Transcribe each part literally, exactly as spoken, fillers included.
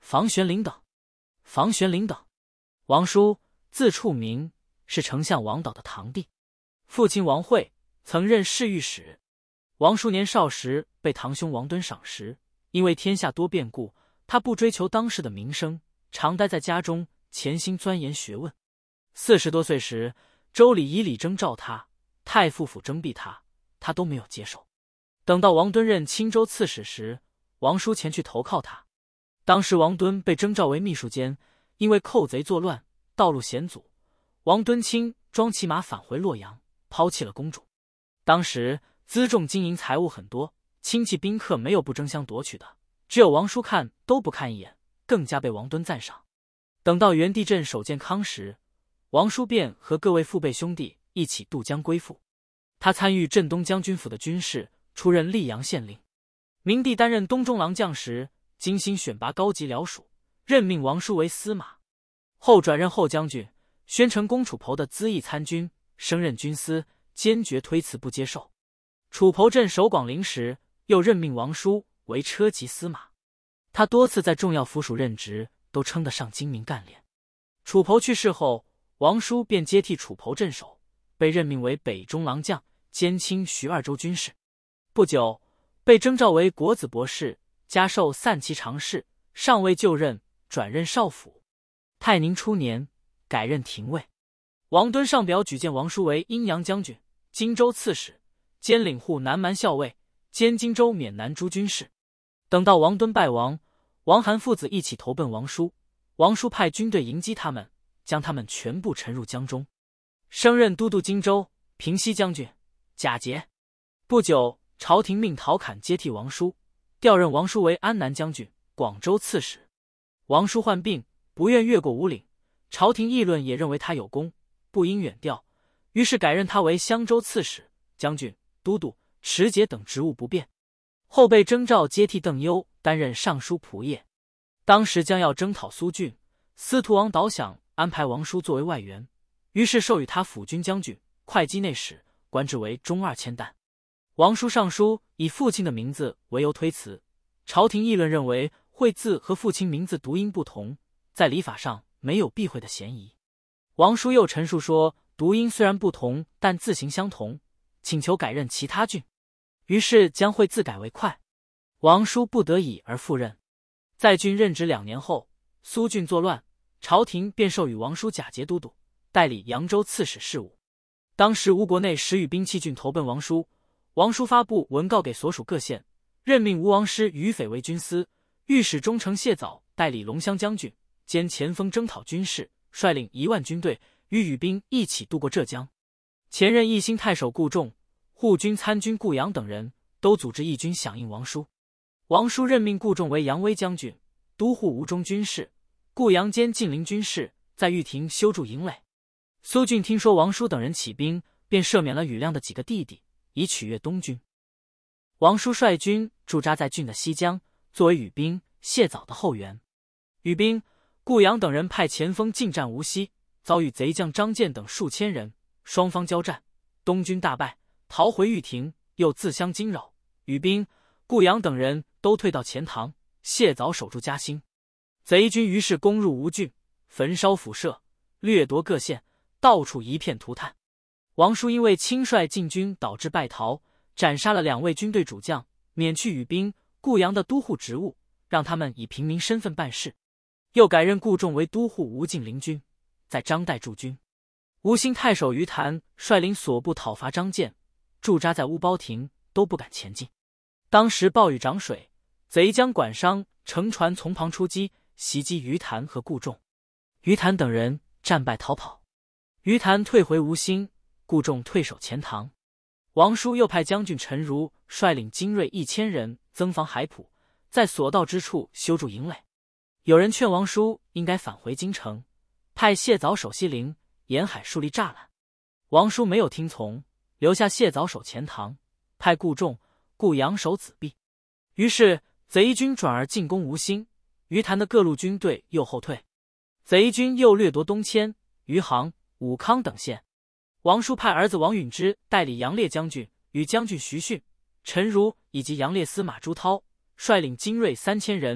房玄龄等。房玄龄等，王叔，字处明，是丞相王导的堂弟，父亲王惠曾任侍御史。王叔年少时被堂兄王敦赏识，因为天下多变故，他不追求当世的名声，常待在家中，潜心钻研学问。四十多岁时，周礼以礼征召他，太傅府征辟他，他都没有接受。等到王敦任青州刺史时，王叔前去投靠他。当时王敦被征召为秘书监，因为寇贼作乱，道路险阻，王敦亲装骑马返回洛阳，抛弃了公主。当时辎重金银财物很多，亲戚宾客没有不争相夺取的，只有王叔看都不看一眼，更加被王敦赞赏。等到元帝镇守建康时，王叔便和各位父辈兄弟一起渡江归附。他参与镇东将军府的军事，出任溧阳县令。明帝担任东中郎将时，精心选拔高级僚属，任命王叔为司马，后转任后将军，宣城公楚侯的资议参军，升任军司，坚决推辞不接受。楚侯镇守广陵时，又任命王叔为车骑司马。他多次在重要府署任职，都称得上精明干练。楚侯去世后，王叔便接替楚侯镇守，被任命为北中郎将，兼清徐二州军事。不久，被征召为国子博士，加授散骑常侍，尚未就任，转任少府。泰宁初年，改任廷尉。王敦上表举荐王叔为阴阳将军、荆州刺史，兼领护南蛮校尉，兼荆州缅南诸军事。等到王敦败亡，王韩父子一起投奔王叔，王叔派军队迎击他们，将他们全部沉入江中。升任都督荆州、平西将军。贾节。不久，朝廷命陶侃接替王叔，调任王叔为安南将军、广州刺史。王叔患病，不愿越过五岭，朝廷议论也认为他有功，不应远调，于是改任他为襄州刺史、将军、都督、持节等职务不变。后被征召接替邓优，担任尚书仆射。当时将要征讨苏峻，司徒王导想安排王叔作为外援，于是授予他辅军将军、会稽内史，官至为中二千担。王叔上书以父亲的名字为由推辞，朝廷议论认为讳字和父亲名字读音不同，在礼法上没有避讳的嫌疑。王叔又陈述说，读音虽然不同，但字形相同，请求改任其他郡，于是将讳字改为快。王叔不得已而复任。在郡任职两年后，苏峻作乱，朝廷便授予王叔假节都督，代理扬州刺史事务。当时吴国内时与兵器郡投奔王叔，王叔发布文告给所属各县，任命吴王师于斐为军司，御史中丞谢藻代理龙骧将军，兼前锋征讨军事，率领一万军队与羽兵一起渡过浙江。前任义兴太守顾仲、护军参军顾阳等人都组织义军响应王叔。王叔任命顾仲为扬威将军，都护吴中军事，顾阳兼晋陵军事，在玉亭修筑营垒。苏峻听说王叔等人起兵，便赦免了庾亮的几个弟弟，以取悦东军。王叔率军驻扎在郡的西江，作为羽兵、谢藻的后援。羽兵、顾阳等人派前锋进战无锡，遭遇贼将张建等数千人，双方交战，东军大败，逃回玉亭，又自相惊扰。羽兵、顾阳等人都退到钱塘，谢藻守住嘉兴。贼军于是攻入吴郡，焚烧府舍，掠夺各县，到处一片涂炭。王叔因为轻率进军导致败逃，斩杀了两位军队主将，免去羽兵、顾阳的都护职务，让他们以平民身份办事。又改任顾仲为都护吴晋陵军，在张岱驻军。吴兴太守于谭率领所部讨伐张建，驻扎在乌包亭，都不敢前进。当时暴雨涨水，贼将管商乘船从旁出击，袭击于谭和顾仲。于谭等人战败逃跑，于谭退回吴兴，顾仲退守钱塘。王叔又派将军陈如率领精锐一千人增防海浦，在所到之处修筑营垒。有人劝王叔应该返回京城，派谢藻守西陵，沿海树立栅栏。王叔没有听从，留下谢藻守钱塘，派顾仲、顾阳守子壁。于是贼军转而进攻吴兴，于谭的各路军队又后退。贼军又掠夺东迁、余杭、武康等县。王叔派儿子王允之代理杨烈将军，与将军徐训、陈如以及杨烈司马朱涛率领精锐三千人，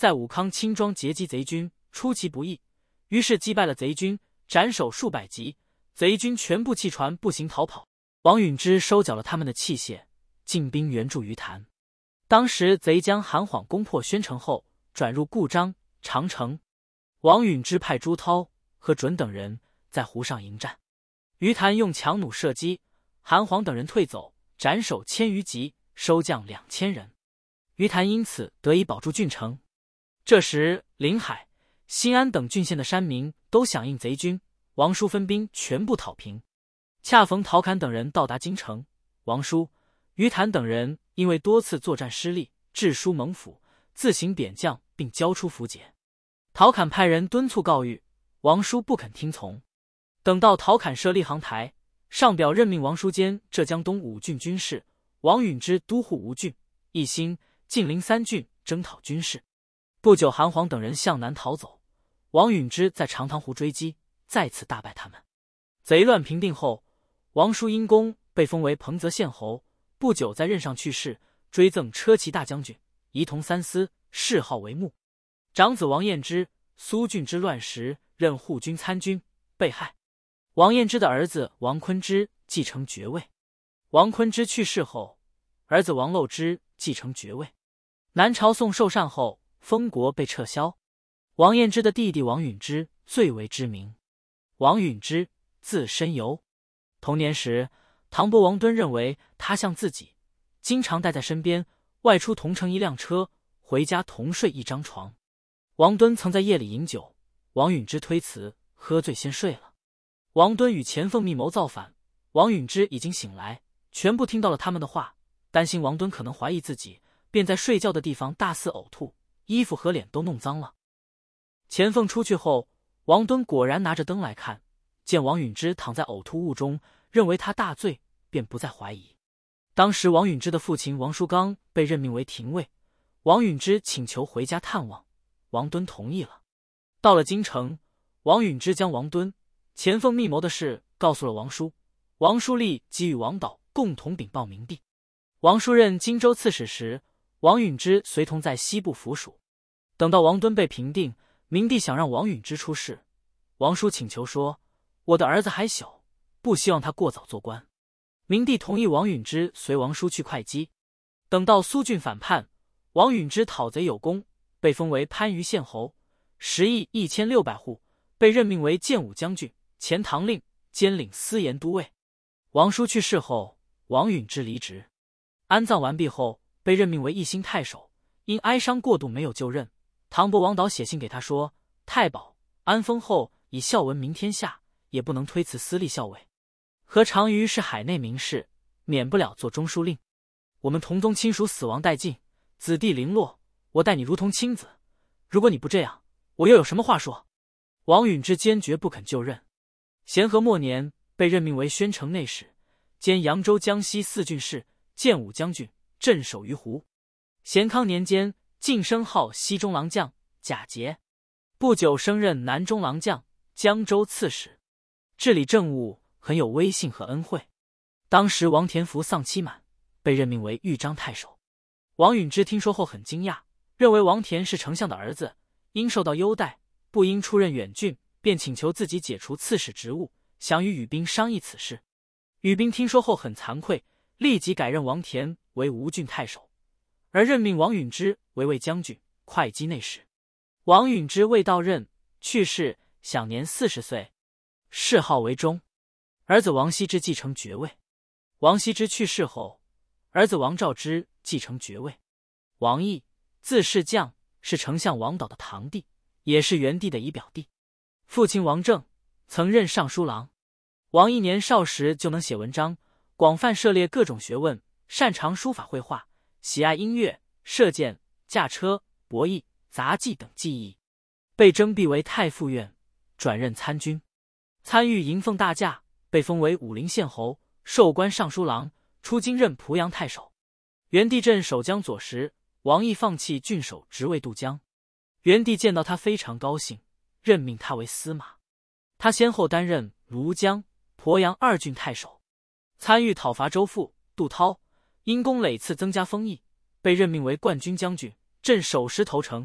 在武康轻装截击贼军，出其不意，于是击败了贼军，斩首数百级，贼军全部弃船步行逃跑。王允之收缴了他们的器械，进兵援助于谭。当时贼将韩晃攻破宣城后，转入固章、长城。王允之派朱涛、何准等人在湖上迎战，于谭用强弩射击，韩晃等人退走，斩首千余级，收将两千人。于谭因此得以保住郡城。这时临海、新安等郡县的山民都响应贼军，王叔分兵全部讨平。恰逢陶侃等人到达京城，王叔、于谭等人因为多次作战失利，致书蒙府，自行贬将并交出符节。陶侃派人敦促告谕，王叔不肯听从。等到陶侃设立行台，上表任命王叔兼浙江东五郡军事，王允之都护吴郡、义兴、晋陵三郡征讨军事。不久，韩晃等人向南逃走，王允之在长塘湖追击，再次大败他们。贼乱平定后，王叔因功被封为彭泽县侯，不久在任上去世，追赠车骑大将军，仪同三司，谥号为穆。长子王彦之，苏峻之乱时任护军参军，被害。王彦之的儿子王坤之继承爵位。王坤之去世后，儿子王漏之继承爵位。南朝宋受禅后，封国被撤销。王彦之的弟弟王允之最为知名。王允之，字申猷。童年时，唐伯王敦认为他像自己，经常带在身边，外出同乘一辆车，回家同睡一张床。王敦曾在夜里饮酒，王允之推辞，喝醉先睡了。王敦与钱凤密谋造反，王允之已经醒来，全部听到了他们的话，担心王敦可能怀疑自己，便在睡觉的地方大肆呕吐，衣服和脸都弄脏了。钱凤出去后，王敦果然拿着灯来看，见王允之躺在呕吐物中，认为他大醉，便不再怀疑。当时王允之的父亲王叔刚被任命为廷尉，王允之请求回家探望，王敦同意了。到了京城，王允之将王敦、钱凤密谋的事告诉了王叔，王叔立即与王导共同禀报明帝。王叔任荆州刺史时，王允之随同在西部府署。等到王敦被平定，明帝想让王允之出仕，王叔请求说，我的儿子还小，不希望他过早做官。明帝同意王允之随王叔去会稽。等到苏峻反叛，王允之讨贼有功，被封为番禺县侯，食邑一千六百户，被任命为建武将军、钱塘令，兼领司盐都尉。王叔去世后，王允之离职，安葬完毕后，被任命为义兴太守，因哀伤过度没有就任。唐伯王导写信给他说，太保安封后以孝文名天下，也不能推辞司隶校尉。何长于是海内名士，免不了做中书令。我们同宗亲属死亡殆尽，子弟零落，我待你如同亲子，如果你不这样，我又有什么话说？王允之坚决不肯就任。咸和末年，被任命为宣城内史，兼扬州江西四郡事，建武将军，镇守于湖。咸康年间，晋升号西中郎将、甲节，不久升任南中郎将、江州刺史，治理政务很有威信和恩惠。当时王田福丧期满，被任命为豫章太守。王允之听说后很惊讶，认为王田是丞相的儿子，应受到优待，不应出任远郡，便请求自己解除刺史职务，想与宇彬商议此事。宇彬听说后很惭愧，立即改任王田为吴郡太守，而任命王允之为卫将军、会稽内史。王允之未到任，去世，享年四十岁，谥号为忠。儿子王羲之继承爵位。王羲之去世后，儿子王兆之继承爵位。王毅，字士将，是丞相王导的堂弟，也是元帝的姨表弟。父亲王政曾任尚书郎。王毅年少时就能写文章，广泛涉猎各种学问，擅长书法绘画，喜爱音乐、射箭、驾车、博弈、杂技等技艺。被征辟为太傅院，转任参军，参与迎奉大驾，被封为武陵县侯，授官尚书郎，出京任濮阳太守。元帝镇守江左时，王毅放弃郡守职位渡江。元帝见到他非常高兴，任命他为司马。他先后担任庐江、鄱阳二郡太守，参与讨伐周馥、杜涛，因功累次增加封邑，被任命为冠军将军，镇守师投诚，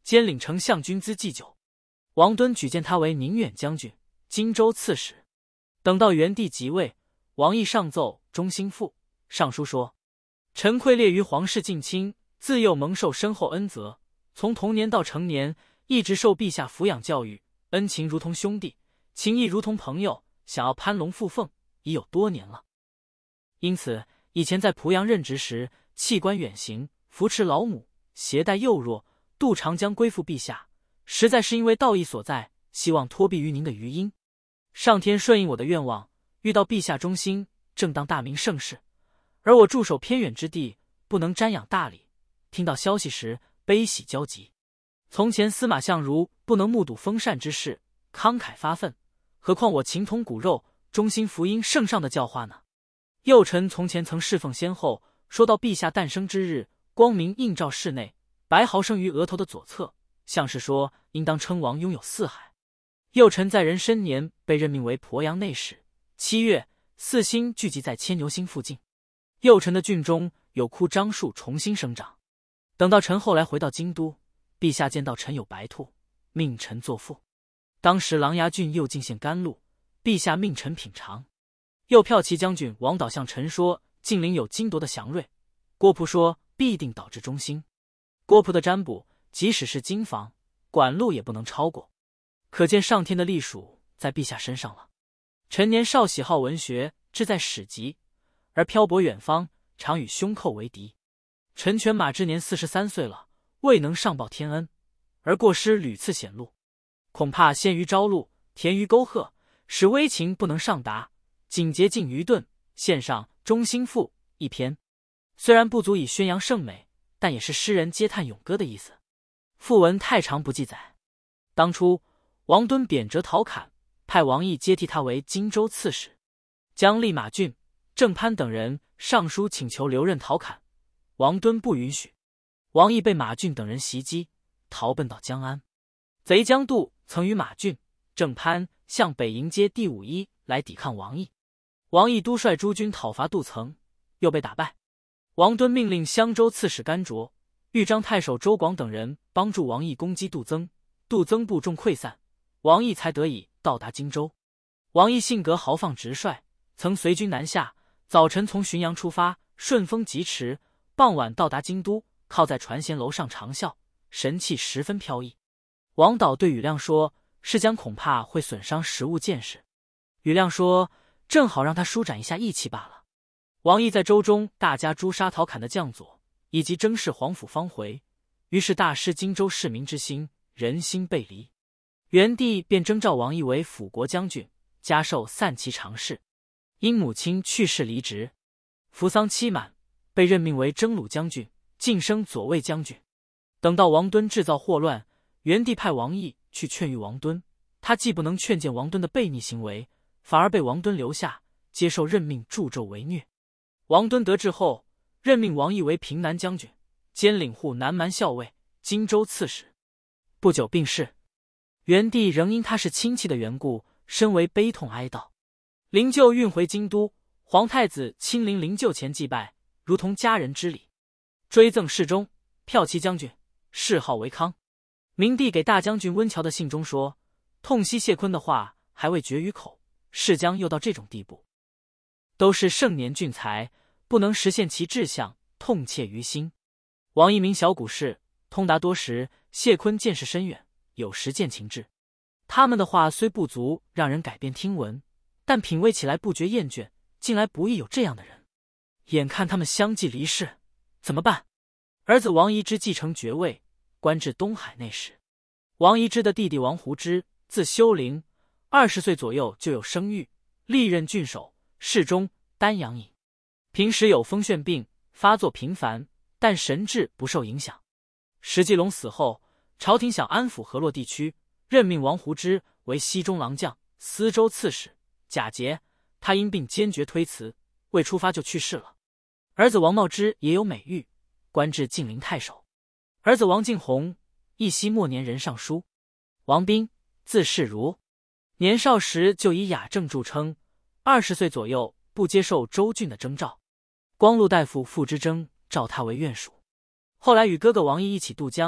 兼领丞相军资祭酒。王敦举荐他为宁远将军、荆州刺史。等到元帝即位，王毅上奏中兴父，上书说：臣愧列于皇室近亲，自幼蒙受深厚恩泽，从童年到成年，一直受陛下抚养教育，恩情如同兄弟，情谊如同朋友，想要攀龙附凤已有多年了。因此以前在濮阳任职时，弃官远行，扶持老母，携带幼弱，渡长江归附陛下，实在是因为道义所在，希望托庇于您的余荫。上天顺应我的愿望，遇到陛下忠心，正当大明盛世，而我驻守偏远之地，不能瞻仰大礼，听到消息时悲喜交集。从前司马相如不能目睹封禅之事，慷慨发愤，何况我情同骨肉，忠心服膺圣上的教化呢？幼臣从前曾侍奉先后，说到陛下诞生之日，光明映照室内，白毫生于额头的左侧，像是说应当称王拥有四海。幼臣在人生年被任命为鄱阳内史，七月四星聚集在牵牛星附近，幼臣的郡中有枯樟树重新生长。等到臣后来回到京都，陛下见到臣有白兔，命臣作赋。当时琅琊郡又进献甘露，陛下命臣品尝。右骠骑将军王导向臣说晋陵有金铎的祥瑞，郭璞说必定导致中兴。郭璞的占卜即使是金房管路也不能超过，可见上天的隶属在陛下身上了。臣年少喜好文学，志在史籍，而漂泊远方，常与兄寇为敌。臣犬马之年四十三岁了，未能上报天恩，而过失屡次显露，恐怕陷于朝露，填于沟壑，使危情不能上达，谨节尽愚钝，献上《中兴赋》一篇。虽然不足以宣扬圣美，但也是诗人嗟叹咏歌的意思。赋文太长不记载。当初王敦贬谪陶侃，派王毅接替他为荆州刺史，将立马俊、郑潘等人上书请求留任陶侃，王敦不允许。王毅被马俊等人袭击，逃奔到江安。贼江渡曾与马俊、郑潘向北迎接第五一来抵抗王毅。王毅督率诸军讨伐杜曾，又被打败。王敦命令襄州刺史甘卓、豫章太守周广等人帮助王毅攻击杜曾，杜曾部众溃散，王毅才得以到达荆州。王毅性格豪放直率，曾随军南下，早晨从浔阳出发，顺风疾驰，傍晚到达京都，靠在传贤楼上长啸，神气十分飘逸。王导对宇亮说，是将恐怕会损伤实务见识。宇亮说，正好让他舒展一下义气罢了。王毅在州中大加诛杀陶侃的将佐，以及征士皇甫方回，于是大失荆州市民之心，人心背离。元帝便征召王毅为辅国将军，加授散骑常侍。因母亲去世离职，服丧期满，被任命为征虏将军，晋升左卫将军。等到王敦制造祸乱，元帝派王毅去劝喻王敦，他既不能劝谏王敦的悖逆行为，反而被王敦留下，接受任命助纣为虐。王敦得志后，任命王毅为平南将军，兼领护南蛮校尉、荆州刺史。不久病逝，元帝仍因他是亲戚的缘故，深为悲痛哀悼。灵柩运回京都，皇太子亲临灵柩前祭拜，如同家人之礼，追赠侍中、骠骑将军，谥号为康。明帝给大将军温峤的信中说，痛惜谢坤的话还未绝于口，事将又到这种地步，都是盛年俊才，不能实现其志向，痛切于心。王一鸣小古事，通达多时，谢坤见识深远，有实践情志。他们的话虽不足让人改变听闻，但品味起来不觉厌倦，近来不易有这样的人。眼看他们相继离世，怎么办？儿子王仪之继承爵位，官至东海内史。王仪之的弟弟王胡之，字修龄，二十岁左右就有生育，历任郡守、侍中、丹阳尹。平时有风眩病，发作频繁，但神志不受影响。石继龙死后，朝廷想安抚河洛地区，任命王胡之为西中郎将、司州刺史。假节，他因病坚决推辞，未出发就去世了。儿子王茂之也有美誉，官至晋陵太守。儿子王敬弘，义熙末年任尚书。王彬，字世如，年少时就以雅正著称，二十岁左右不接受州郡的征召。光禄大夫傅之征召他为院属，后来与哥哥王毅一起渡江，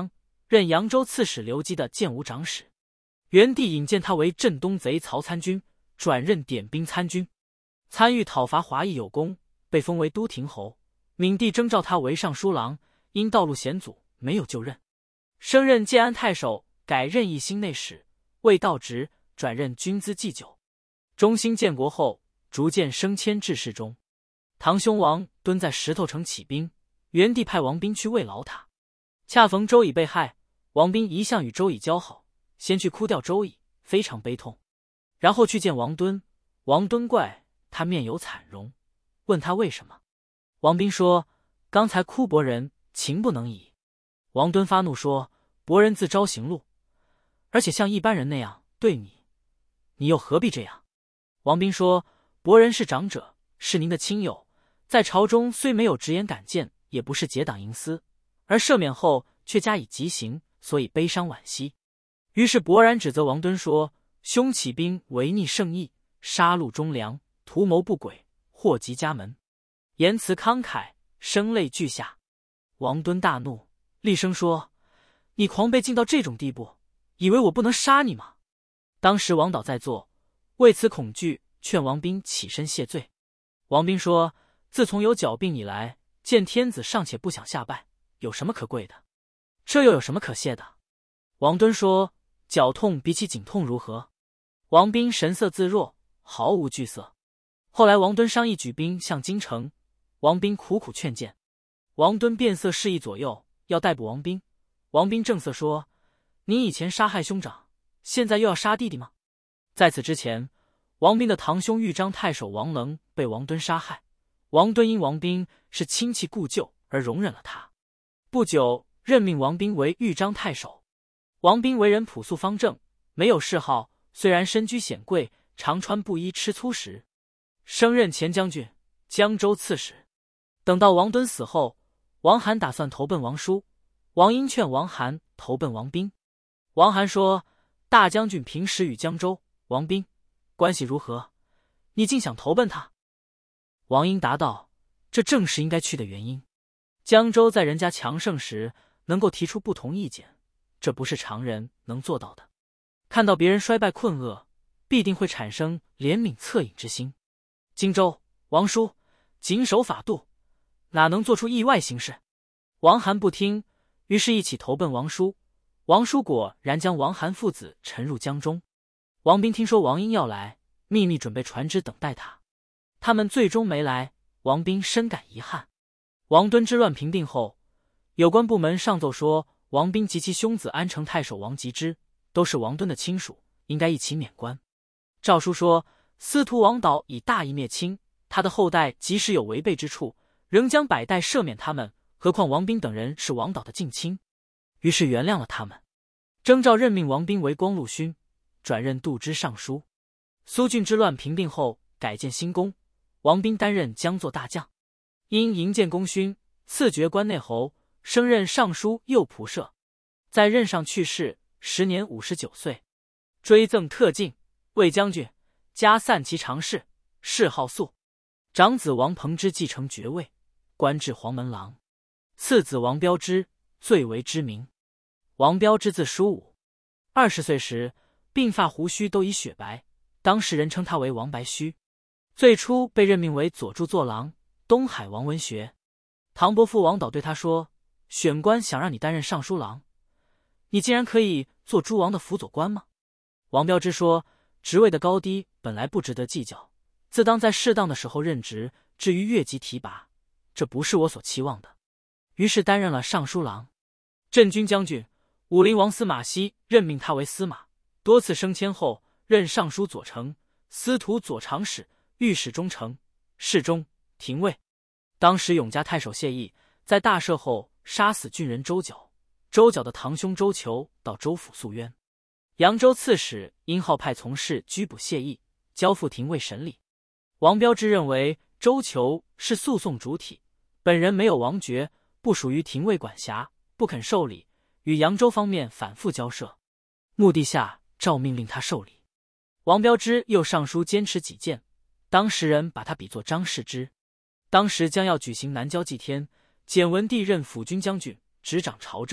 任扬州刺史刘基的建武长史。元帝引荐他为镇东贼曹参军，转任点兵参军。参与讨伐华裔有功，被封为都亭侯。闵帝征召他为尚书郎，因道路险阻，没有就任。升任建安太守，改任义兴内史，未到职，转任军资祭酒。中兴建国后，逐渐升迁至侍中。堂兄王敦在石头城起兵，元帝派王斌去慰劳他。恰逢周乙被害，王斌一向与周乙交好，先去哭吊周乙，非常悲痛，然后去见王敦。王敦怪他面有惨容，问他为什么。王斌说：“刚才哭伯人，情不能已。”王敦发怒说：“伯人自招行路，而且像一般人那样对你，你又何必这样？”王斌说：“伯人是长者，是您的亲友，在朝中虽没有直言敢谏，也不是结党营私，而赦免后却加以极刑，所以悲伤惋惜。”于是勃然指责王敦说：“兄起兵违逆圣意，杀戮忠良，图谋不轨，祸及家门。”言辞慷慨，声泪俱下。王敦大怒，厉声说：“你狂悖竟到这种地步，以为我不能杀你吗？”当时王导在座，为此恐惧，劝王斌起身谢罪。王斌说：“自从有脚病以来，见天子尚且不想下拜，有什么可贵的？这又有什么可谢的？”王敦说：“脚痛比起颈痛如何？”王斌神色自若，毫无惧色。后来王敦商议举兵向京城，王斌苦苦劝谏，王敦变色示意左右，要逮捕王斌。王斌正色说：“你以前杀害兄长，现在又要杀弟弟吗？”在此之前，王斌的堂兄豫章太守王棱被王敦杀害，王敦因王斌是亲戚故旧而容忍了他。不久，任命王斌为豫章太守。王斌为人朴素方正，没有嗜好，虽然身居显贵，常穿布衣吃粗食。升任前将军、江州刺史。等到王敦死后，王涵打算投奔王叔，王英劝王涵投奔王斌。王涵说：“大将军平时与江州、王斌关系如何？你竟想投奔他？”王英答道：“这正是应该去的原因。江州在人家强盛时能够提出不同意见，这不是常人能做到的。看到别人衰败困厄，必定会产生怜悯恻隐之心。荆州、王叔谨守法度，哪能做出意外行事？”王涵不听，于是一起投奔王叔。王叔果然将王涵父子沉入江中。王斌听说王英要来，秘密准备船只等待他。他们最终没来，王斌深感遗憾。王敦之乱平定后，有关部门上奏说，王斌及其兄子安成太守王吉之都是王敦的亲属，应该一起免官。诏书说，司徒王导以大义灭亲，他的后代即使有违背之处，仍将百代赦免他们，何况王斌等人是王导的近亲，于是原谅了他们。征召任命王斌为光禄勋，转任度支尚书。苏峻之乱平定后，改建新宫，王斌担任将作大将，因营建功勋，赐爵关内侯，升任尚书右仆射。在任上去世，时年五十九岁。追赠特进、卫将军，加散骑常侍，谥号肃。长子王彭之继承爵位，官至黄门郎。次子王彪之最为知名。王彪之字叔武，二十岁时鬓发胡须都已雪白，当时人称他为王白须。最初被任命为左著作郎、东海王文学。唐伯父王导对他说：“选官想让你担任尚书郎，你竟然可以做诸王的辅佐官吗？”王彪之说：“职位的高低本来不值得计较，自当在适当的时候任职，至于越级提拔，这不是我所期望的。”于是担任了尚书郎。镇军将军、武陵王司马熙任命他为司马，多次升迁后，任尚书左丞、司徒左长史、御史中丞、侍中、廷尉。当时永嘉太守谢毅在大赦后杀死郡人周角，周角的堂兄周求到州府诉冤。扬州刺史殷浩派从事拘捕谢毅，交付廷尉审理。王彪之认为周求是诉讼主体，本人没有王爵，不属于廷尉管辖，不肯受理，与扬州方面反复交涉。目的下诏命令他受理。王彪之又上书坚持己见，当时人把他比作张世之。当时将要举行南郊祭天，简文帝任辅军将军，执掌朝政，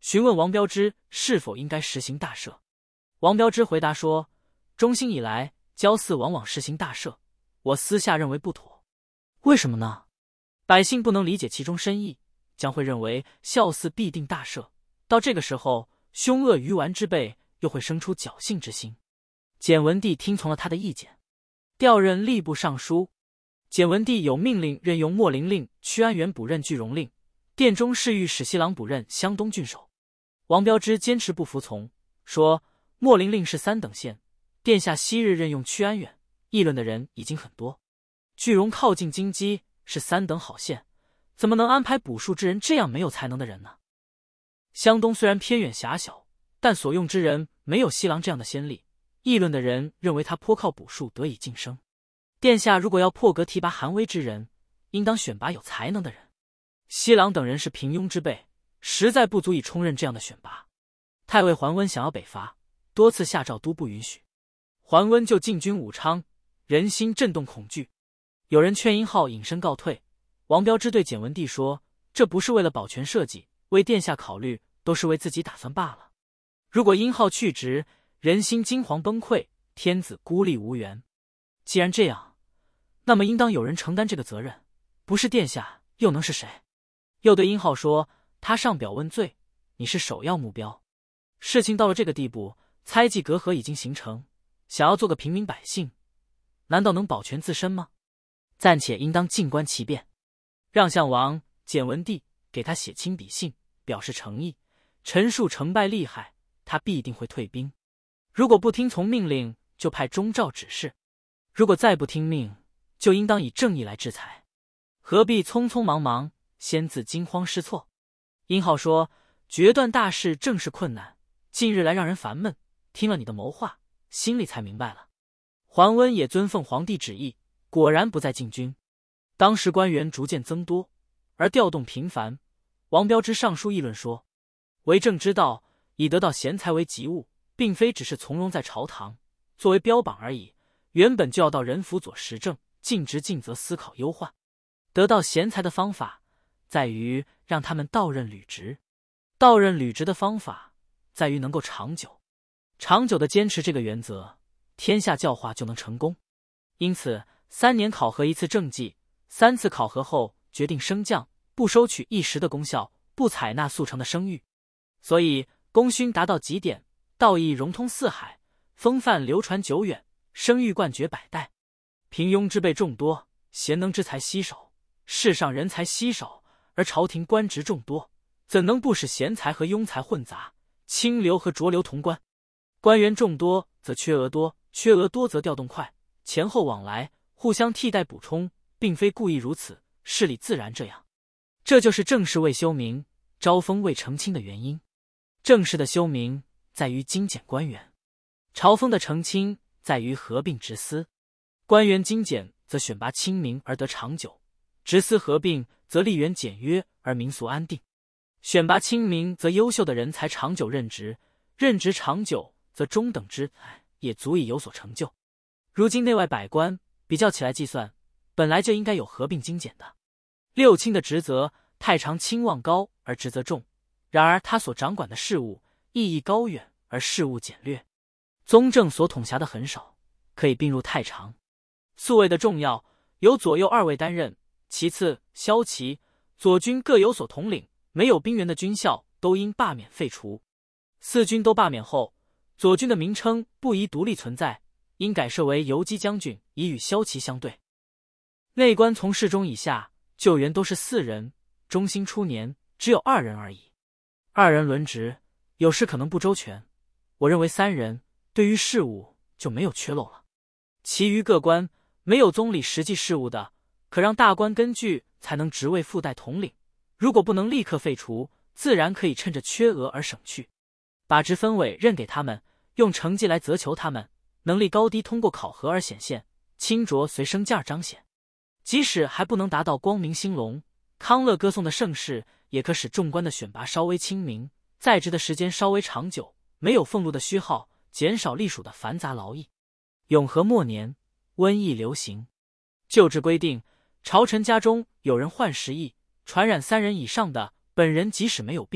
询问王彪之是否应该实行大赦。王彪之回答说：中兴以来，郊祀往往实行大赦，我私下认为不妥。为什么呢？百姓不能理解其中深意，将会认为孝祀必定大赦，到这个时候，凶恶愚顽之辈又会生出侥幸之心。简文帝听从了他的意见，调任吏部尚书。简文帝有命令任用秣陵令屈安元补任句容令，殿中侍御史西郎补任湘东郡守。王彪之坚持不服从，说秣陵令是三等县，殿下昔日任用屈安远，议论的人已经很多。句容靠近京畿，是三等好县，怎么能安排补数之人这样没有才能的人呢？湘东虽然偏远狭小，但所用之人没有西郎这样的先例，议论的人认为他颇靠补数得以晋升。殿下如果要破格提拔寒微之人，应当选拔有才能的人。西郎等人是平庸之辈，实在不足以充任这样的选拔。太尉桓温想要北伐，多次下诏都不允许。桓温就进军武昌，人心震动恐惧。有人劝殷浩隐身告退，王彪之对简文帝说：这不是为了保全社稷，为殿下考虑，都是为自己打算罢了。如果殷浩去职，人心惊惶崩溃，天子孤立无援。既然这样，那么应当有人承担这个责任，不是殿下又能是谁？又对殷浩说：他上表问罪，你是首要目标。事情到了这个地步，猜忌隔阂已经形成，想要做个平民百姓，难道能保全自身吗？暂且应当静观其变。让项王、简文帝给他写亲笔信，表示诚意，陈述成败利害，他必定会退兵。如果不听从命令，就派钟兆指示；如果再不听命，就应当以正义来制裁。何必匆匆忙忙，先自惊慌失措？殷浩说：决断大事正是困难，近日来让人烦闷，听了你的谋划，心里才明白了。桓温也遵奉皇帝旨意，果然不再进军。当时官员逐渐增多，而调动频繁。王彪之上书议论说：为政之道，以得到贤才为急务，并非只是从容在朝堂作为标榜而已，原本就要到人辅佐时政，尽职尽责思考忧患。得到贤才的方法，在于让他们到任履职；到任履职的方法，在于能够长久。长久的坚持这个原则，天下教化就能成功。因此，三年考核一次政绩，三次考核后决定升降，不收取一时的功效，不采纳速成的声誉。所以功勋达到极点，道义融通四海，风范流传久远，声誉冠绝百代。平庸之辈众多，贤能之才稀少，世上人才稀少，而朝廷官职众多，怎能不使贤才和庸才混杂，清流和浊流同官？官员众多则缺额多，缺额多则调动快，前后往来，互相替代补充，并非故意如此，事理自然这样。这就是正事未修明，招风未澄清的原因。正事的修明在于精简官员，朝风的澄清在于合并职司。官员精简则选拔亲民而得长久，职司合并则吏员简约而民俗安定。选拔亲民则优秀的人才长久任职，任职长久则中等之才也足以有所成就。如今内外百官比较起来计算，本来就应该有合并精简的。六卿的职责，太常亲望高而职责重，然而他所掌管的事务意义高远而事务简略。宗正所统辖的很少，可以并入太常。宿卫的重要，由左右二位担任，其次骁骑、左军各有所统领，没有兵员的军校都应罢免废除。四军都罢免后，左军的名称不宜独立存在，应改设为游击将军，以与骁骑相对。内官从侍中以下，救援都是四人，中兴初年只有二人而已。二人轮值，有时可能不周全，我认为三人对于事务就没有缺漏了。其余各官没有宗理实际事务的，可让大官根据才能职位附带统领，如果不能立刻废除，自然可以趁着缺额而省去。把职分委任给他们，用成绩来责求他们，能力高低通过考核而显现，清浊随升降而彰显。即使还不能达到光明兴隆、康乐歌颂的盛世，也可使众官的选拔稍微清明，在职的时间稍微长久，没有俸禄的虚耗，减少隶属的繁杂劳役。永和末年，瘟疫流行，旧制规定，朝臣家中有人患时疫，传染三人以上的，本人即使没有病，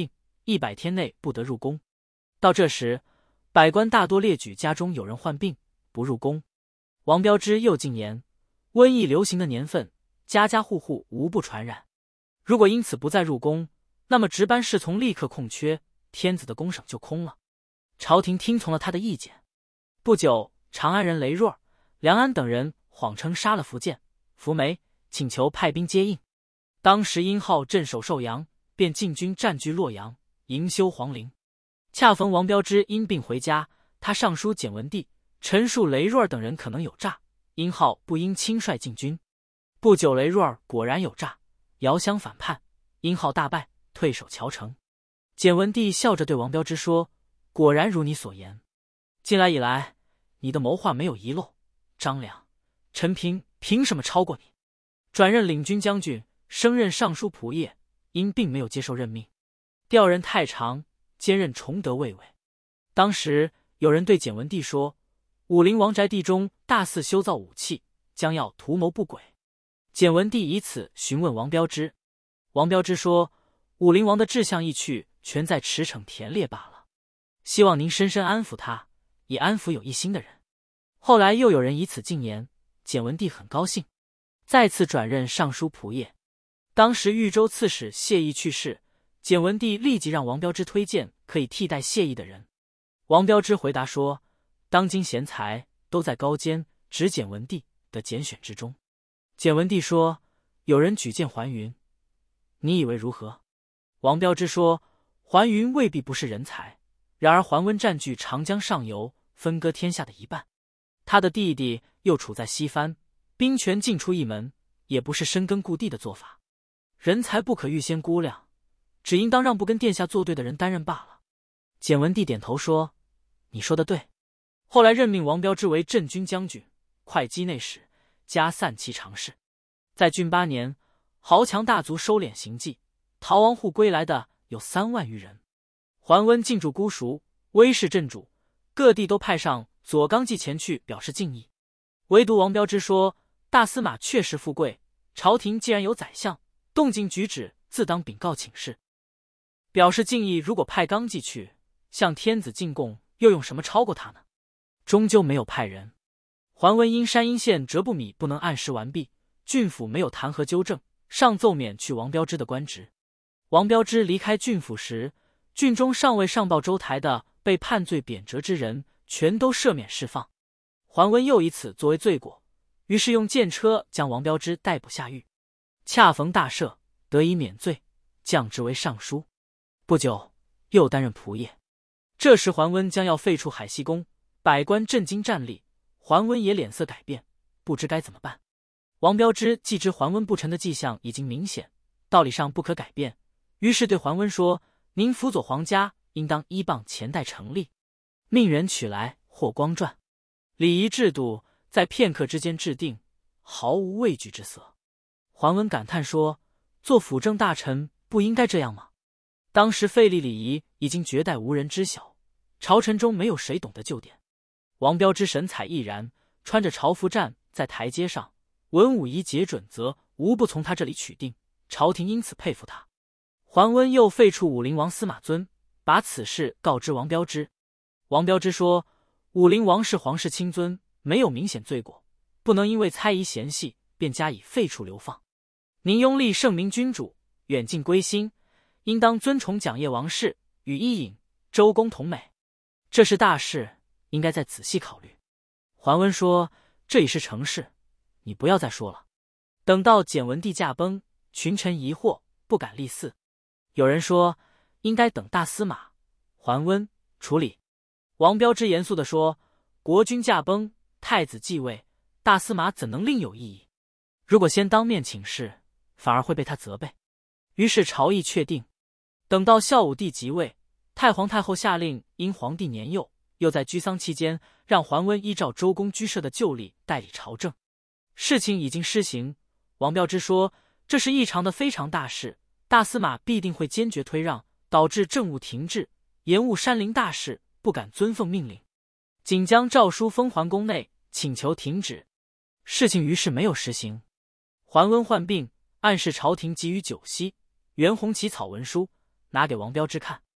一百天内不得入宫。到这时，百官大多列举家中有人患病，不入宫。王彪之又进言，瘟疫流行的年份，家家户户无不传染。如果因此不再入宫，那么值班侍从立刻空缺，天子的宫省就空了。朝廷听从了他的意见。不久，长安人雷若、梁安等人谎称杀了苻建、苻眉，请求派兵接应。当时殷浩镇守寿阳，便进军占据洛阳，营修皇陵。恰逢王彪之因病回家，他上书简文帝，陈述雷若等人可能有诈，殷浩不应轻率进军。不久，雷若果然有诈，遥相反叛，殷浩大败，退守谯城。简文帝笑着对王彪之说：“果然如你所言，近来以来，你的谋划没有遗漏。张良、陈平凭什么超过你？”转任领军将军，升任尚书仆射，因并没有接受任命，调任太常，兼任崇德卫尉。当时有人对简文帝说，武陵王宅地中大肆修造武器，将要图谋不轨。简文帝以此询问王彪之，王彪之说，武陵王的志向意趣全在驰骋田猎罢了，希望您深深安抚他，以安抚有异心的人。后来又有人以此进言，简文帝很高兴，再次转任尚书仆射。当时豫州刺史谢毅去世，简文帝立即让王彪之推荐可以替代谢毅的人。王彪之回答说，当今贤才都在高监，只简文帝的拣选之中。简文帝说，有人举荐桓云，你以为如何？王彪之说，桓云未必不是人才，然而桓温占据长江上游，分割天下的一半，他的弟弟又处在西番，兵权尽出一门，也不是深根固地的做法。人才不可预先估量，只应当让不跟殿下作对的人担任罢了。简文帝点头说，你说的对。后来任命王彪之为镇军将军、会稽内史，加散骑常侍。在郡八年，豪强大族收敛行迹，逃亡户归来的有三万余人。桓温进驻姑熟，威势震主，各地都派上左纲纪前去表示敬意。唯独王彪之说，大司马确实富贵，朝廷既然有宰相，动静举止自当禀告请示。表示敬意，如果派纲纪去向天子进贡，又用什么超过他呢？终究没有派人。桓温因山阴县折部米不能按时完毕，郡府没有弹劾纠正，上奏免去王彪之的官职。王彪之离开郡府时，郡中尚未上报州台的被判罪贬谪之人，全都赦免释放。桓温又以此作为罪过，于是用箭车将王彪之逮捕下狱。恰逢大赦，得以免罪，降职为尚书。不久，又担任仆射。这时桓温将要废除海西宫，百官震惊站立，桓温也脸色改变，不知该怎么办。王彪之既知桓温不臣的迹象已经明显，道理上不可改变，于是对桓温说，您辅佐皇家，应当依傍前代成立，命人取来霍光传。礼仪制度在片刻之间制定，毫无畏惧之色。桓温感叹说，做辅政大臣不应该这样吗？当时废立礼仪已经绝代无人知晓，朝臣中没有谁懂得旧典。王彪之神采奕然，穿着朝服站在台阶上，文武仪节准则无不从他这里取定，朝廷因此佩服他。桓温又废黜武陵王司马尊，把此事告知王彪之。王彪之说，武陵王是皇室亲尊，没有明显罪过，不能因为猜疑嫌隙便加以废黜流放。您拥立圣明君主，远近归心，应当尊崇蒋掖王室，与伊尹、周公同美，这是大事，应该再仔细考虑。桓温说，这已是成事，你不要再说了。等到简文帝驾崩，群臣疑惑，不敢立嗣。有人说，应该等大司马桓温处理。王彪之严肃地说，国君驾崩，太子继位，大司马怎能另有异议？如果先当面请示，反而会被他责备。于是朝议确定。等到孝武帝即位，太皇太后下令，因皇帝年幼，又在居丧期间，让桓温依照周公居社的旧例代理朝政。事情已经施行，王彪之说，这是异常的非常大事，大司马必定会坚决推让，导致政务停滞，延误山陵大事，不敢遵奉命令，仅将诏书封桓宫内，请求停止。事情于是没有实行。桓温患病，暗示朝廷给予酒息，袁弘起草文书，拿给王彪之看。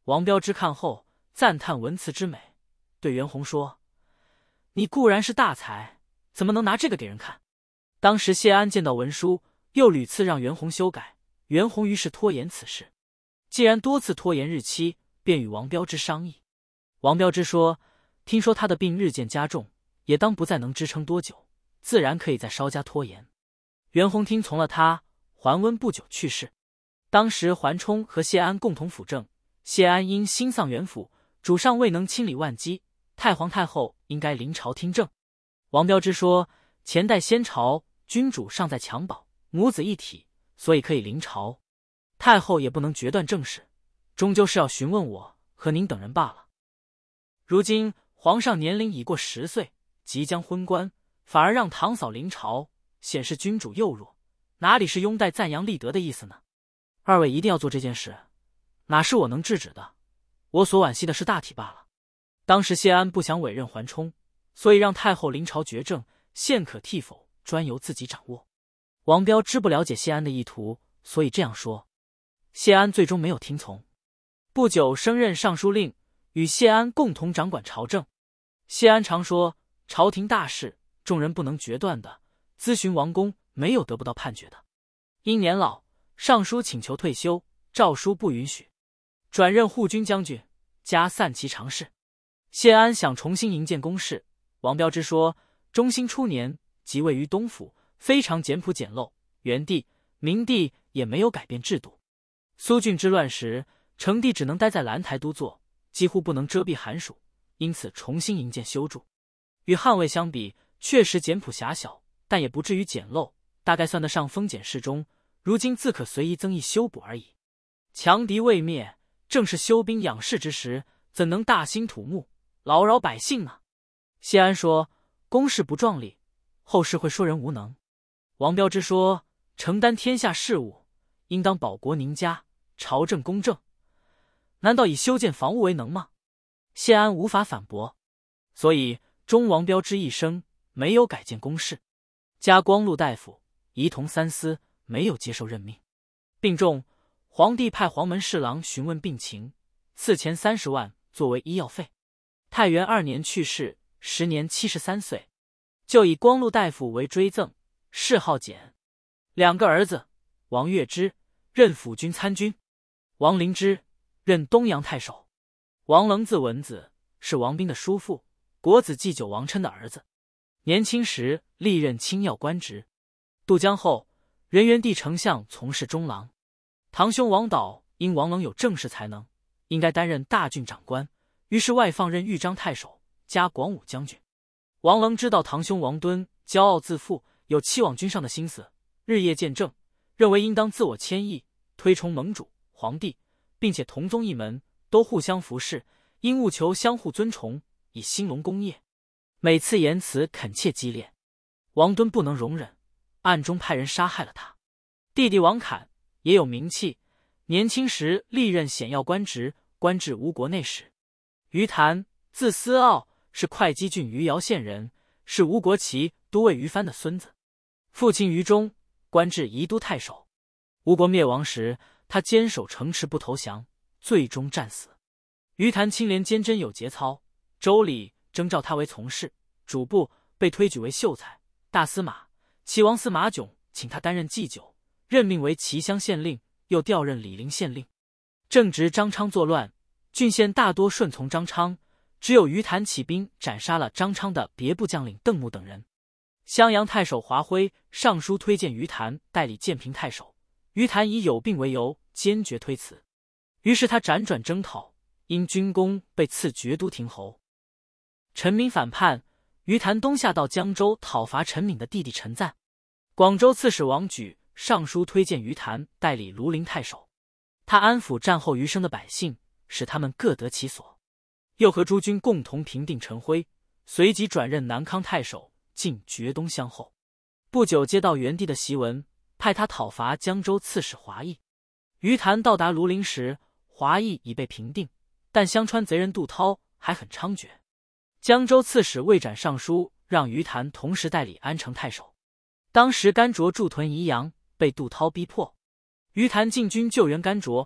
王彪之看后赞叹文辞之美，对袁弘说：“你固然是大才，怎么能拿这个给人看？”当时谢安见到文书，又屡次让袁弘修改，袁弘于是拖延此事。既然多次拖延日期，便与王彪之商议。王彪之说：“听说他的病日渐加重，也当不再能支撑多久，自然可以再稍加拖延。”袁弘听从了他，桓温不久去世。当时桓冲和谢安共同辅政，谢安因心丧元辅，主上未能清理万机，太皇太后应该临朝听政。王彪之说：“前代先朝君主尚在襁褓，母子一体，所以可以临朝。太后也不能决断政事，终究是要询问我和您等人罢了。如今皇上年龄已过十岁，即将昏官，反而让堂嫂临朝，显示君主幼弱，哪里是拥戴赞扬立德的意思呢？二位一定要做这件事，哪是我能制止的？我所惋惜的是大体罢了。”当时谢安不想委任桓冲，所以让太后临朝决政，现可替否，专由自己掌握。王彪知不了解谢安的意图，所以这样说。谢安最终没有听从。不久升任尚书令，与谢安共同掌管朝政。谢安常说，朝廷大事，众人不能决断的，咨询王公，没有得不到判决的。因年老，上书请求退休，诏书不允许，转任护军将军，加散骑常侍。谢安想重新营建宫室，王彪之说，中兴初年即位于东府，非常简朴简陋，元帝、明帝也没有改变制度。苏峻之乱时，成帝只能待在兰台督坐，几乎不能遮蔽寒暑，因此重新营建修筑。与汉魏相比，确实简朴狭小，但也不至于简陋，大概算得上丰俭适中，如今自可随意增益修补而已。强敌未灭，正是修兵养士之时，怎能大兴土木，劳扰百姓呢？谢安说，公事不壮丽，后世会说人无能。王彪之说，承担天下事务，应当保国宁家，朝政公正，难道以修建房屋为能吗？谢安无法反驳，所以终王彪之一生没有改建宫室，加光禄大夫，仪同三司，没有接受任命。病重，皇帝派黄门侍郎询问病情，赐钱三十万作为医药费。太元二年去世，时年七十三岁，就以光禄大夫为追赠，谥号简。两个儿子，王岳之任辅军参军，王灵芝任东阳太守。王棱字文子，是王彬的叔父，国子祭酒王琛的儿子。年轻时历任清要官职。渡江后，仁元帝丞相从事中郎。堂兄王导因王棱有政事才能，应该担任大郡长官，于是外放任豫章太守，加广武将军。王棱知道堂兄王敦骄傲自负，有欺罔君上的心思，日夜见政，认为应当自我谦抑，推崇盟主皇帝，并且同宗一门，都互相服侍，应务求相互尊崇，以兴隆功业。每次言辞恳切激烈，王敦不能容忍，暗中派人杀害了他。弟弟王侃也有名气，年轻时历任显要官职，官至吴国内史。于谭，字思傲，是会稽郡余姚县人，是吴国旗都尉于藩的孙子。父亲于忠，官至宜都太守。吴国灭亡时，他坚守城池不投降，最终战死。于谭清廉坚贞有节操，周礼征召他为从事主簿，被推举为秀才、大司马。齐王司马囧请他担任祭酒，任命为齐乡县令，又调任醴陵县令。正值张昌作乱，郡县大多顺从张昌，只有于谭起兵斩杀了张昌的别部将领邓穆等人。襄阳太守华辉上书推荐于谭代理建平太守，于谭以有病为由，坚决推辞。于是他辗转征讨，因军功被赐爵都亭侯。陈敏反叛，于谭东下到江州讨伐陈敏的弟弟陈赞。广州刺史王举上书推荐于谭代理庐陵太守，他安抚战后余生的百姓，使他们各得其所。又和诸军共同平定陈辉，随即转任南康太守，进爵东乡后。不久接到元帝的檄文，派他讨伐江州刺史华义。于谭到达庐陵时，华义已被平定，但相川贼人杜涛还很猖獗。江州刺史魏展上书让于谭同时代理安城太守。当时甘卓驻屯宜阳，被杜涛逼迫。于谭进军救援甘卓，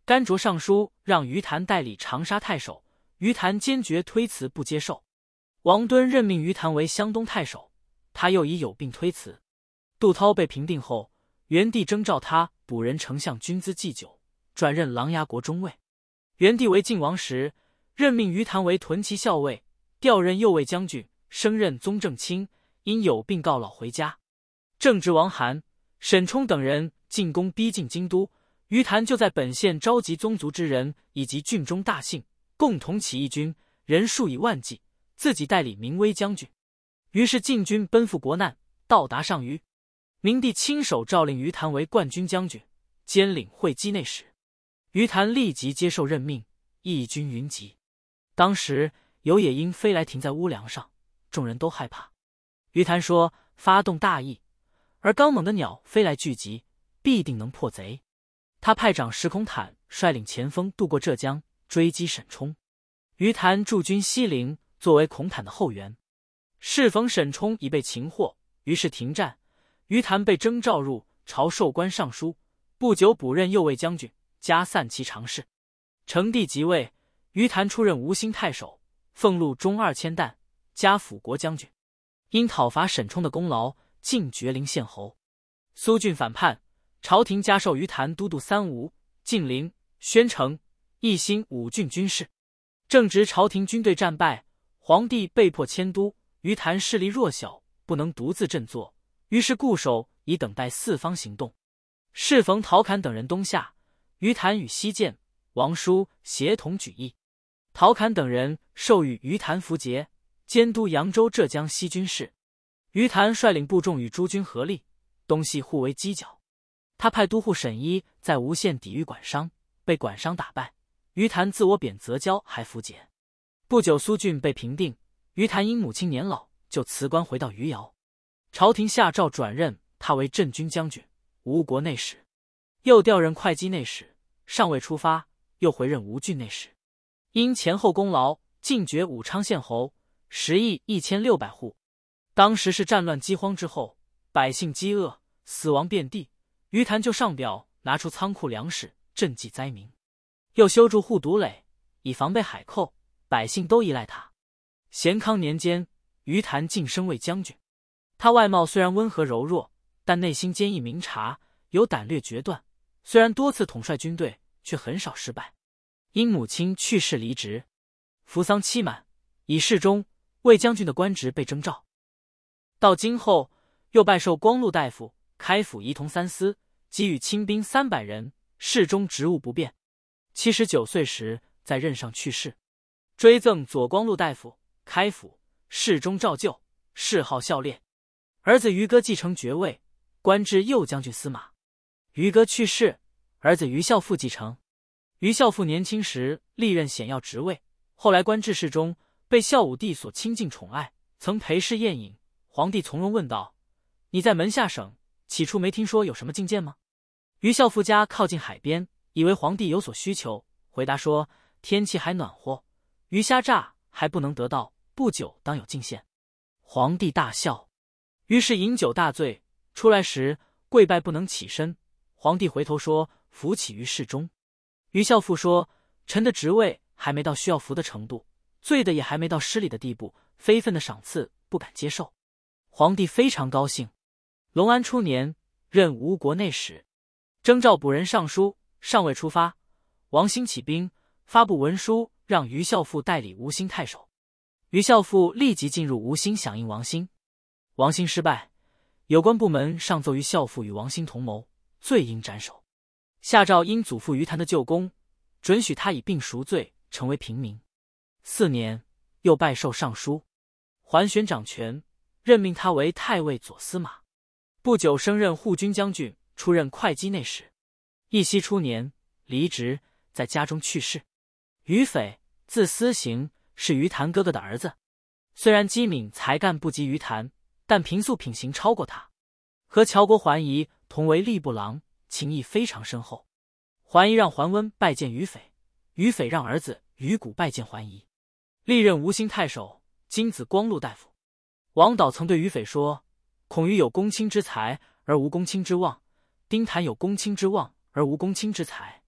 甘卓上书让于谭代理长沙太守，于谭坚决推辞不接受。王敦任命于谭为湘东太守，他又以有病推辞。杜涛被平定后，元帝征召他补任丞相军资祭酒，转任琅琊国中尉。元帝为晋王时，任命于谭为屯骑校尉，调任右卫将军，升任宗正卿，因有病告老回家。正值王涵、沈冲等人进攻逼近京都，于谭就在本县召集宗族之人以及郡中大姓，共同起义军，人数以万计，自己代理明威将军。于是晋军奔赴国难，到达上虞。明帝亲手诏令于谭为冠军将军，兼领会稽内史。于谭立即接受任命，义军云集。当时有野鹰飞来停在屋梁上，众人都害怕。于谭说发动大义，而刚猛的鸟飞来聚集，必定能破贼。他派长石孔坦率领前锋渡过浙江，追击沈冲。于谭驻军西陵，作为孔坦的后援。适逢沈冲已被擒获，于是停战。于谭被征召入朝授官尚书，不久补任右卫将军，加散骑常侍。成帝即位，于谭出任吴兴太守，俸禄中二千担，加辅国将军。因讨伐沈冲的功劳，进爵陵县侯。苏峻反叛，朝廷加授于谭都督三吴、晋陵、宣城、义兴五郡军事。正值朝廷军队战败，皇帝被迫迁都，于谭势力弱小，不能独自振作，于是固守以等待四方行动。适逢陶侃等人东下，于谭与西涧、王叔协同举义。陶侃等人授予于谭符节，监督扬州、浙江西军事。于谭率领部众与诸军合力，东西互为犄角。他派都护沈一在吴县抵御管商，被管商打败。于谭自我贬泽交，还符节。不久苏峻被平定，于谭因母亲年老，就辞官回到余姚。朝廷下诏转任他为镇军将军、吴国内史，又调任会稽内史，尚未出发，又回任吴郡内史。因前后功劳，进爵武昌县侯，食邑一千六百户。当时是战乱饥荒之后，百姓饥饿，死亡遍地。于谭就上表拿出仓库粮食赈济灾民，又修筑护堵垒，以防备海寇，百姓都依赖他。咸康年间，于谭晋升为将军。他外貌虽然温和柔弱，但内心坚毅明察，有胆略决断。虽然多次统帅军队，却很少失败。因母亲去世离职，服丧期满，以侍中、卫将军的官职被征召。到京后，又拜授光禄大夫、开府仪同三司，给予亲兵三百人，侍中职务不变。七十九岁时在任上去世。追赠左光禄大夫、开府、侍中照旧，谥号孝烈。儿子于哥继承爵位，官至右将军司马。于哥去世，儿子于孝父继承。于孝父年轻时历任显要职位，后来官至侍中，被孝武帝所亲近宠爱，曾陪侍宴饮。皇帝从容问道：“你在门下省，起初没听说有什么进谏吗？”于孝父家靠近海边，以为皇帝有所需求，回答说：“天气还暖和，鱼虾蚱还不能得到，不久当有进献。”皇帝大笑。于是饮酒大醉，出来时跪拜不能起身。皇帝回头说：“扶起于侍中。”于孝父说：“臣的职位还没到需要扶的程度，醉的也还没到失礼的地步，非分的赏赐不敢接受。”皇帝非常高兴。隆安初年，任吴国内史，征召补任尚书，尚未出发，王兴起兵，发布文书让于孝父代理吴兴太守。于孝父立即进入吴兴响应王兴。王兴失败，有关部门上奏于孝父与王兴同谋，罪应斩首。下诏因祖父于谭的旧功，准许他以病赎罪，成为平民。四年，又拜授尚书，桓玄掌权，任命他为太尉左司马。不久升任护军将军，出任会稽内史。义熙初年，离职，在家中去世。于斐，字思行，是于谭哥哥的儿子。虽然机敏才干不及于谭，但平素品行超过他。和乔国桓仪同为吏部郎，情谊非常深厚。桓仪让桓温拜见于斐，于斐让儿子于谷拜见桓仪。历任吴兴太守，金子光禄大夫。王导曾对于斐说：“孔于有公卿之才而无公卿之望，丁谈有公卿之望而无公卿之才，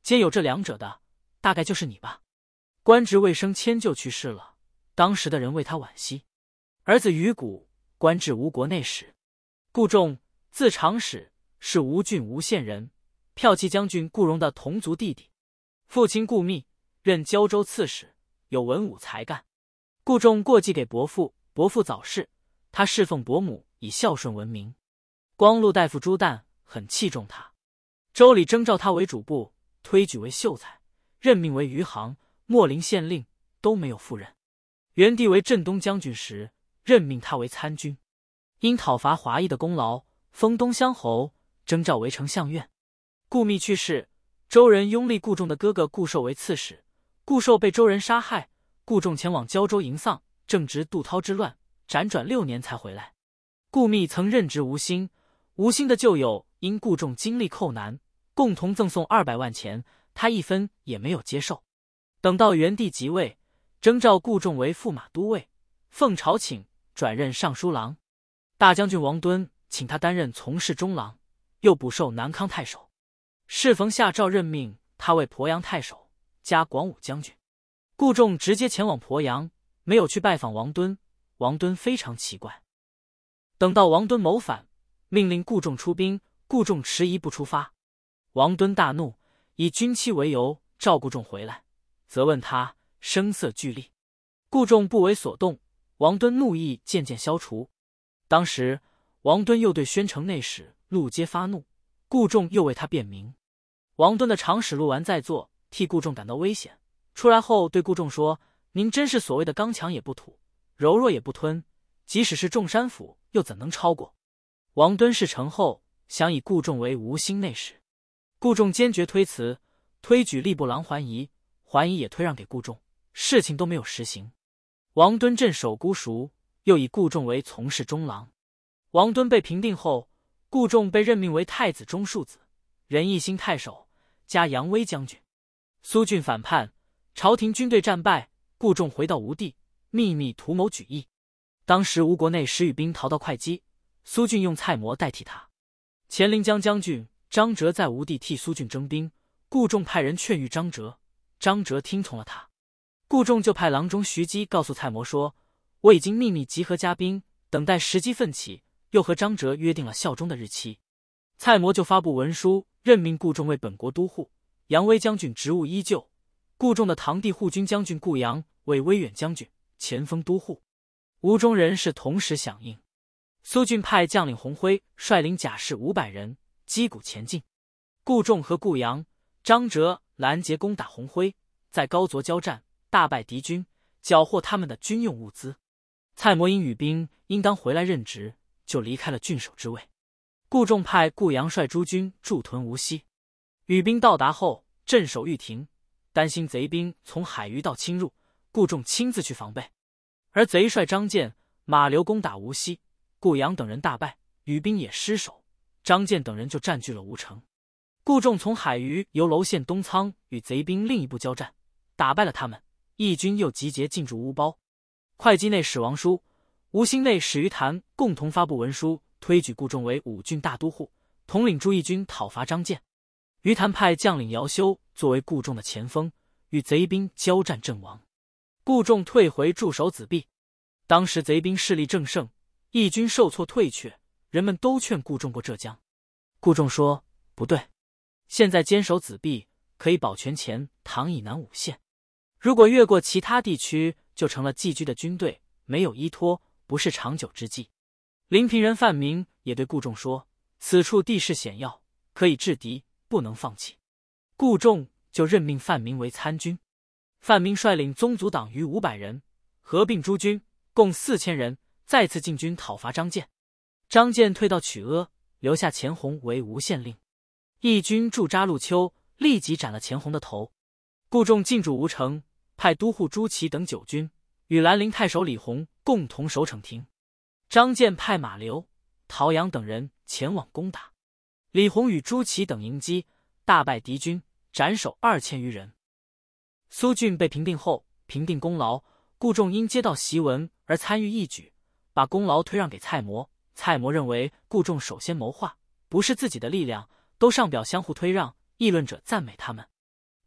兼有这两者的，大概就是你吧。官职未升迁就去世了，当时的人为他惋惜。儿子于谷官至吴国内史。顾仲，字长史，是吴郡吴县人，骠骑将军顾荣的同族弟弟。父亲顾密，任胶州刺史，有文武才干。顾仲过继给伯父，伯父早逝，他侍奉伯母，以孝顺闻名。光禄大夫朱旦很器重他，州里征召他为主簿，推举为秀才，任命为余杭、秣陵县令，都没有赴任。元帝为镇东将军时，任命他为参军，因讨伐华夷的功劳，封东乡侯，征召为丞相院。顾密去世，周人拥立顾仲的哥哥顾寿为刺史，顾寿被周人杀害，顾仲前往胶州迎丧，正值杜涛之乱，辗转六年才回来。顾密曾任职吴兴，吴兴的旧友因顾仲经历寇难，共同赠送二百万钱，他一分也没有接受。等到元帝即位，征召顾仲为驸马都尉，奉朝请，转任尚书郎。大将军王敦请他担任从事中郎，又补授南康太守。适逢下诏任命他为鄱阳太守，加广武将军。顾仲直接前往鄱阳，没有去拜访王敦。王敦非常奇怪。等到王敦谋反，命令顾仲出兵，顾仲迟疑不出发。王敦大怒，以军期为由召顾仲回来，责问他，声色俱厉。顾仲不为所动，王敦怒意渐渐消除。当时王敦又对宣城内史陆阶发怒，顾仲又为他辩明。王敦的长史陆完在座，替顾仲感到危险，出来后对顾仲说：“您真是所谓的刚强也不吐，柔弱也不吞，即使是众山府，又怎能超过？”王敦事成后，想以顾仲为吴兴内史，顾仲坚决推辞，推举吏部郎桓仪，桓仪也推让给顾仲，事情都没有实行。王敦镇守姑孰，又以顾仲为从事中郎。王敦被平定后，顾仲被任命为太子中庶子，仁义兴太守，加扬威将军。苏峻反叛，朝廷军队战败，顾仲回到吴地，秘密图谋举义。当时吴国内使羽兵逃到会稽，苏峻用蔡模代替他。前临江将军张哲在吴地替苏峻征兵，顾仲派人劝谕张哲，张哲听从了他。顾仲就派郎中徐基告诉蔡模说：“我已经秘密集合家兵，等待时机奋起。”又和张哲约定了效忠的日期。蔡模就发布文书，任命顾仲为本国都护，扬威将军职务依旧。顾仲的堂弟护军将军顾阳为威远将军，前锋都护。吴中人士同时响应。苏峻派将领洪辉率领甲士五百人击鼓前进。顾仲和顾阳、张哲拦截攻打洪辉，在高卓交战，大败敌军，缴获他们的军用物资。蔡模因羽兵应当回来任职，就离开了郡守之位。顾仲派顾阳率诸军驻屯无锡。羽兵到达后，镇守御庭，担心贼兵从海鱼道侵入，顾仲亲自去防备。而贼帅张建、马流攻打无锡，顾阳等人大败，羽兵也失守，张建等人就占据了吴城。顾仲从海鱼由娄县东仓与贼兵另一部交战，打败了他们，义军又集结进驻乌包。会稽内史王叔、吴兴内史于谭共同发布文书，推举顾仲为五郡大都护，统领诸义军讨伐张建。于谭派将领姚修作为顾仲的前锋，与贼兵交战阵亡。顾仲退回驻守子壁。当时贼兵势力正盛，义军受挫退却，人们都劝顾仲过浙江。顾仲说：“不对，现在坚守子壁，可以保全前唐以南五县。如果越过其他地区，就成了寄居的军队，没有依托，不是长久之计。”临平人范明也对顾仲说：“此处地势险要，可以制敌，不能放弃。”顾仲就任命范明为参军。范明率领宗族党余五百人，合并诸军，共四千人，再次进军讨伐张建。张建退到曲阿，留下钱弘为吴县令。义军驻扎陆丘，立即斩了钱弘的头。顾仲进驻吴城，派都护朱祁等九军，与兰陵太守李弘共同守逞亭。张建派马流、陶阳等人前往攻打，李弘与朱祁等迎击，大败敌军，斩首二千余人。苏峻被平定后，平定功劳，顾仲因接到檄文而参与义举，把功劳推让给蔡模。蔡模认为顾仲首先谋划，不是自己的力量，都上表相互推让，议论者赞美他们。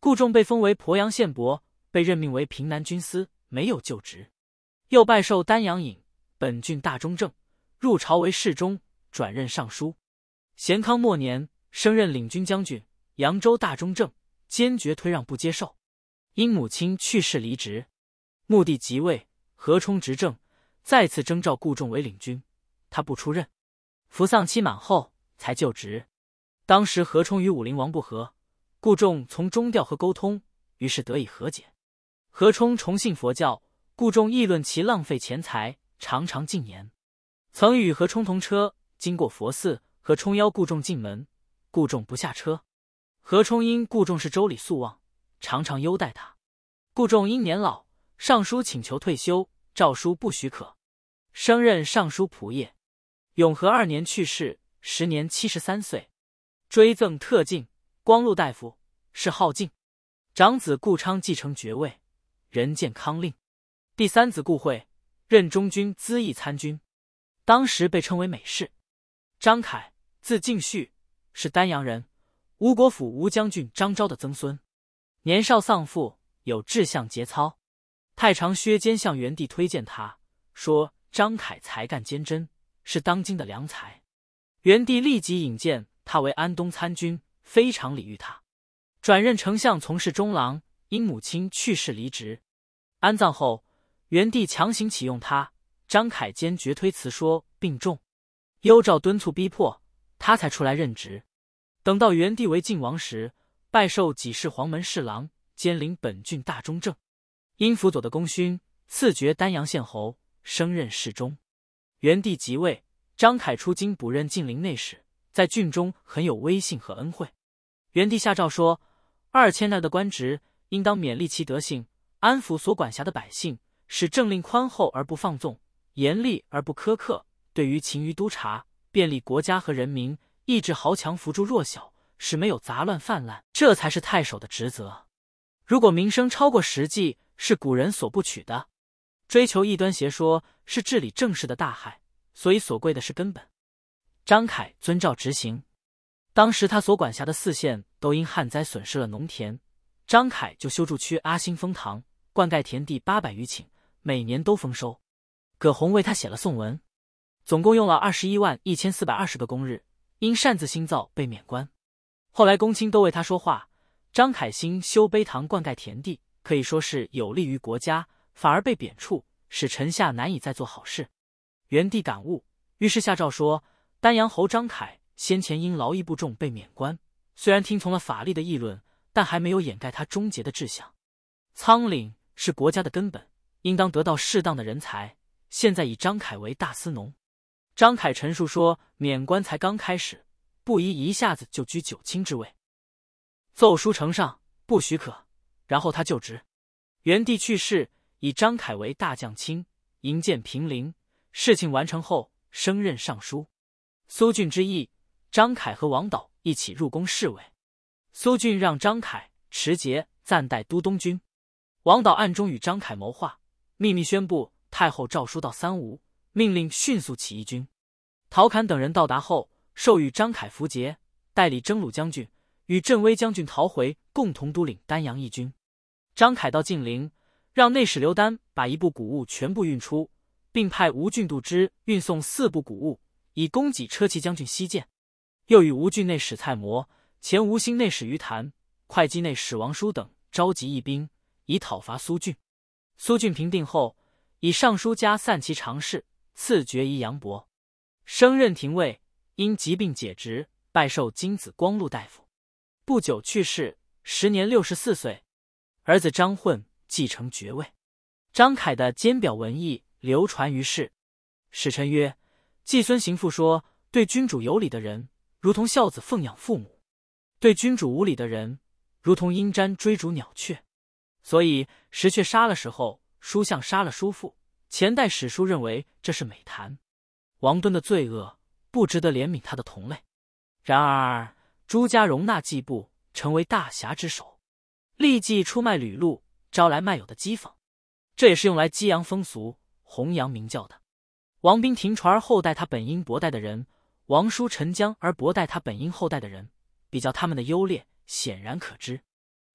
顾仲被封为鄱阳县伯，被任命为平南军司，没有就职。又拜授丹阳尹、本郡大中正，入朝为侍中，转任尚书。咸康末年，升任领军将军、扬州大中正，坚决推让不接受。因母亲去世离职。穆帝即位，何冲执政，再次征召顾仲为领军，他不出任。服丧期满后才就职。当时何冲与武陵王不和，顾仲从中调和沟通，于是得以和解。何冲崇信佛教，顾仲议论其浪费钱财，常常进言。曾与何冲同车，经过佛寺，何冲邀顾仲进门，顾仲不下车。何冲因顾仲是州里宿望，常常优待他。顾仲因年老，上书请求退休，诏书不许可，升任尚书仆射。永和二年去世，时年七十三岁。追赠特进、光禄大夫，谥浩敬。长子顾昌继承爵位，人见康令。第三子顾惠任中军资议参军，当时被称为美士。张凯，字敬绪，是丹阳人，吴国府吴将军张昭的曾孙。年少丧父，有志向节操。太常薛监向元帝推荐他，说张凯才干坚贞，是当今的良才。元帝立即引荐他为安东参军，非常礼遇他。转任丞相从事中郎，因母亲去世离职。安葬后，元帝强行启用他，张凯坚决推辞说病重，幽诏敦促逼迫，他才出来任职。等到元帝为晋王时，拜授给事黄门侍郎，兼领本郡大中正，因辅佐的功勋，赐爵丹阳县侯，升任侍中。元帝即位，张凯出京补任晋陵内史，在郡中很有威信和恩惠。元帝下诏说，二千内的官职，应当勉励其德性，安抚所管辖的百姓，使政令宽厚而不放纵，严厉而不苛刻，对于勤于督察，便利国家和人民，抑制豪强，扶助弱小，使没有杂乱泛滥，这才是太守的职责。如果名声超过实际，是古人所不取的。追求异端邪说，是治理政事的大害，所以所贵的是根本。张凯遵照执行。当时他所管辖的四县都因旱灾损失了农田，张凯就修筑区阿兴丰塘，灌溉田地八百余顷，每年都丰收。葛洪为他写了颂文，总共用了二十一万一千四百二十个工日，因擅自新造被免官。后来公卿都为他说话，张凯兴修碑塘灌溉田地，可以说是有利于国家，反而被贬黜，使臣下难以再做好事。元帝感悟，于是下诏说，丹阳侯张凯先前因劳役不重被免官，虽然听从了法律的议论，但还没有掩盖他忠节的志向。仓廪是国家的根本，应当得到适当的人才，现在以张凯为大司农。张凯陈述说，免官才刚开始，不宜一下子就居九卿之位，奏书呈上，不许可，然后他就职。元帝去世，以张凯为大将卿，营建平陵。事情完成后，升任尚书。苏峻之役，张凯和王导一起入宫侍卫。苏峻让张凯持节暂代都东军，王导暗中与张凯谋划，秘密宣布太后诏书到三吴，命令迅速起义军。陶侃等人到达后，授予张凯符节，代理征虏将军，与镇威将军陶回共同督领丹阳义军。张凯到晋陵，让内史刘丹把一部谷物全部运出，并派吴郡度之运送四部谷物，以供给车骑将军西涧。又与吴郡内史蔡模、前吴兴内史于谭、会稽内史王叔等召集义兵，以讨伐苏峻。苏峻平定后，以尚书加散骑常侍，赐爵宜阳伯，升任廷尉，因疾病解职，拜授金子光禄大夫。不久去世，时年六十四岁。儿子张混继承爵位。张凯的兼表文艺流传于世。史臣曰，季孙行父说，对君主有礼的人，如同孝子奉养父母；对君主无礼的人，如同鹰瞻追逐鸟雀。所以石阙杀了时候，书相杀了叔父，前代史书认为这是美谈。王敦的罪恶不值得怜悯他的同类。然而朱家容纳季布，成为大侠之首，立即出卖履禄，招来卖友的讥讽，这也是用来激扬风俗，弘扬明教的。王宾停传而后代他本因薄代的人，王叔沉江而薄代他本因后代的人，比较他们的优劣，显然可知。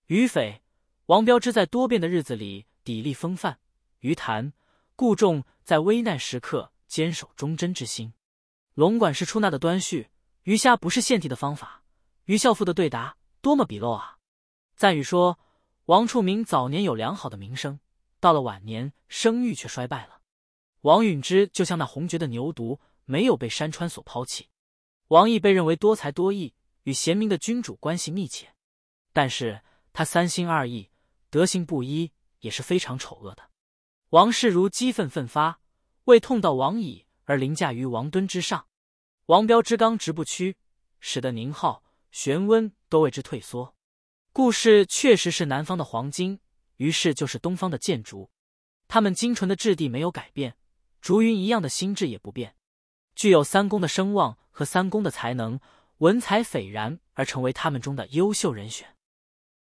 于斐、王彪之在多变的日子里砥砺风范，于谭、顾仲在危难时刻坚守忠贞之心。龙管事出纳的端绪，于虾不是献帝的方法，于孝父的对答多么笔漏啊！赞语说，王处明早年有良好的名声，到了晚年声誉却衰败了。王允之就像那红绝的牛犊，没有被山川所抛弃。王毅被认为多才多艺，与贤明的君主关系密切，但是他三心二意，德行不一，也是非常丑恶的。王氏如激愤奋发，为痛悼王乙而凌驾于王敦之上。王彪之刚直不屈，使得宁浩、玄温都为之退缩。顾氏确实是南方的黄金，于是就是东方的建竹。他们精纯的质地没有改变，竹云一样的心智也不变，具有三公的声望和三公的才能，文采斐然，而成为他们中的优秀人选。